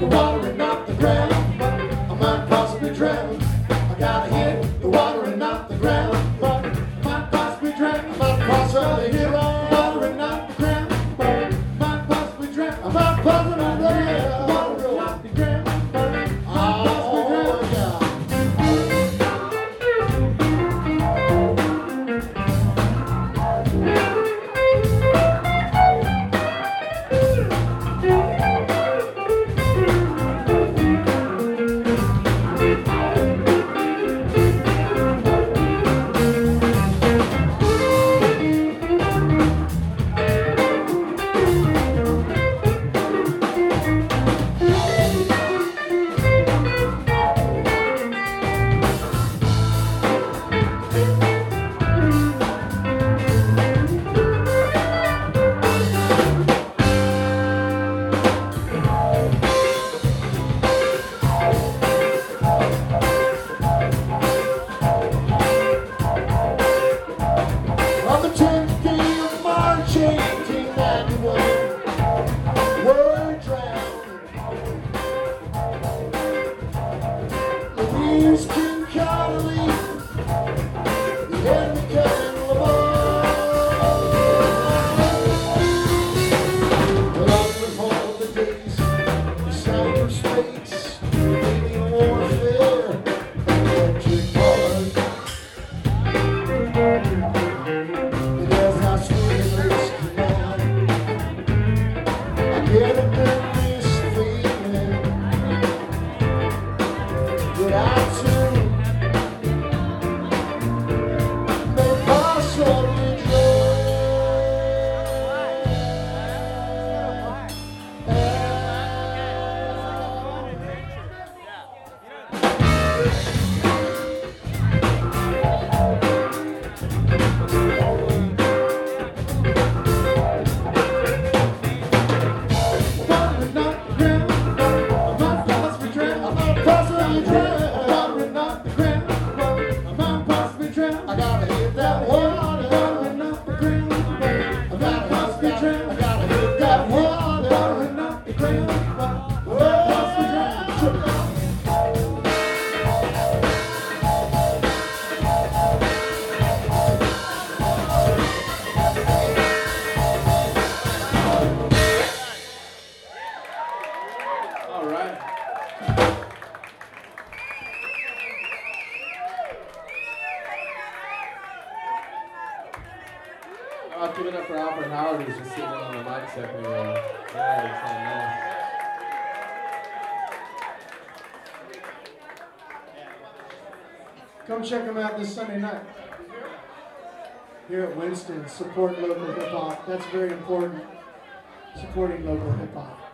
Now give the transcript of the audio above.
the water and not the ground. I might possibly drown. I gotta hit the water and not the ground. But I might possibly drown. I might possibly hit the water and not the ground. But I might possibly drown. I might possibly hit the water and not the ground. On the 10th day of March, 1891, we're drowning. Louise Kincaidly, the enemy coming Lamar. Well, I recall the days, the sound of states, leading warfare, electric bars. Get a this feeling that I too may possibly I gotta hit that water and not the ground. I gotta hit that water and not the ground. All right. I'll give it up for Alfred Howard, who's just sitting on the mic second row. Yeah, nice. Come check him out this Sunday night here at Winston. Support local hip hop. That's very important. Supporting local hip hop.